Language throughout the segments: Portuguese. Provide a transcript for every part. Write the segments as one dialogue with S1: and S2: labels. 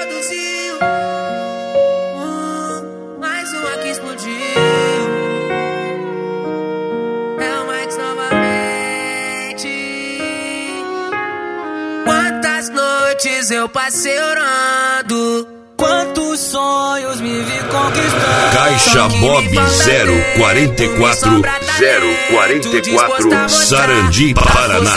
S1: produziu. Mais uma que explodiu. É o Max novamente. Quantas noites eu passei orando, quantos sonhos me vi conquistando.
S2: Caixa Bob 044 Sarandi, Paraná.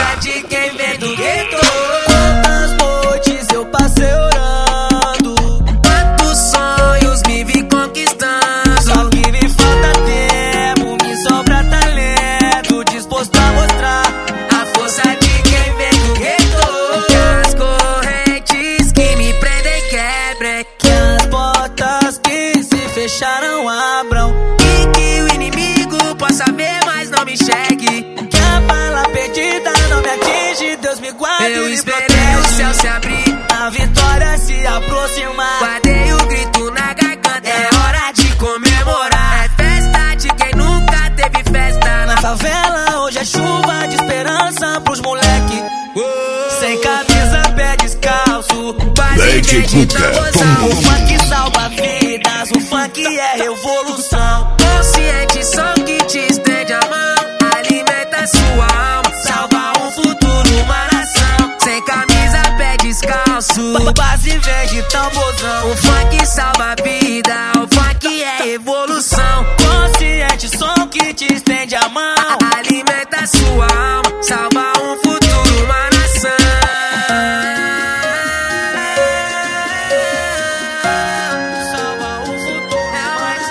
S1: Quantas noites eu passei orando, quantos sonhos me vi conquistando. Só que me falta tempo, me sobra talento, disposto a mostrar a força de quem vem do gueto. Que as correntes que me prendem quebrem, que as portas que se fecharam abram, e que o inimigo possa ver, mas não me enxergue. Que a bala perdida não me atinge, Deus me guarde. Eu esperei o céu se abrir, a vitória se aproximar. Guardei o grito na garganta, é hora de comemorar. É festa de quem nunca teve festa. Na favela hoje é chuva de esperança pros moleque. Sem camisa, pé descalço,
S2: Leite Cuca,
S1: o funk salva vidas, o funk é revolução. Consciente, som que te estende a mão, alimenta sua alma, salva um futuro, uma nação. Sem camisa, pé descalço, base vem de tamborzão. O funk salva vida, o funk é revolução. Consciente, som que te estende a mão, alimenta sua alma, salva um futuro, uma nação. Salva um futuro, é mais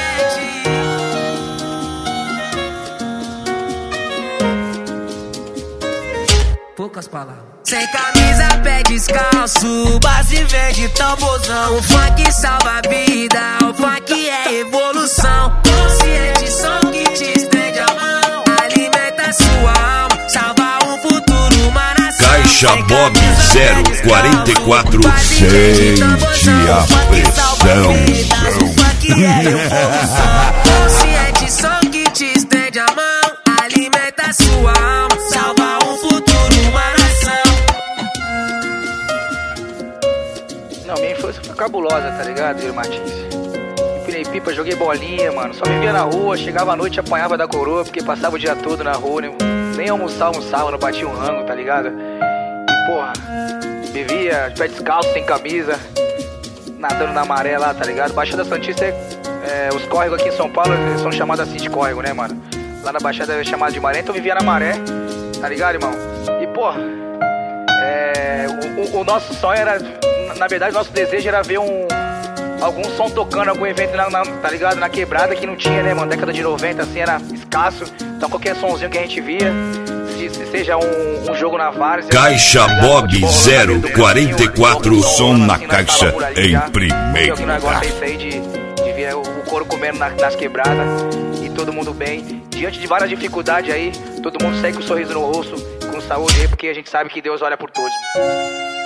S1: somente. Poucas palavras. Sem camisa, pé descalço, base vem de tamborzão. O funk salva a vida, o funk é revolução. Consciente, som que te estende a mão, alimenta sua alma, salva um futuro, uma nação.
S2: Caixa Bob 044 sente a pressão.
S1: O funk é revolução. Consciente, som que te estende a mão, alimenta sua alma, salva um futuro, uma nação.
S3: Não, minha infância foi cabulosa, tá ligado, Yuri Martins? Empinei pipa, joguei bolinha, mano. Só vivia na rua, chegava à noite, apanhava da coroa, porque passava o dia todo na rua, né? Nem almoçava, não batia um rango, tá ligado? E, porra, vivia de pé descalço, sem camisa, nadando na maré lá, tá ligado? Baixada Santista, os córregos aqui em São Paulo são chamados assim de córrego, né, mano? Lá na Baixada é chamado de maré, então vivia na maré, tá ligado, irmão? E, porra, o nosso sonho era, na verdade, nosso desejo era ver algum som tocando, algum evento, tá ligado? Na quebrada que não tinha, né, mano? Década de 90, assim, era escasso. Então qualquer sonzinho que a gente via, se seja um jogo na várzea.
S2: Caixa Bob 044, som na caixa em primeiro
S3: lugar. O negócio é isso aí de ver o couro comendo nas quebradas e todo mundo bem. Diante de várias dificuldades aí, todo mundo segue com um sorriso no rosto, com saúde aí, porque a gente sabe que Deus olha por todos.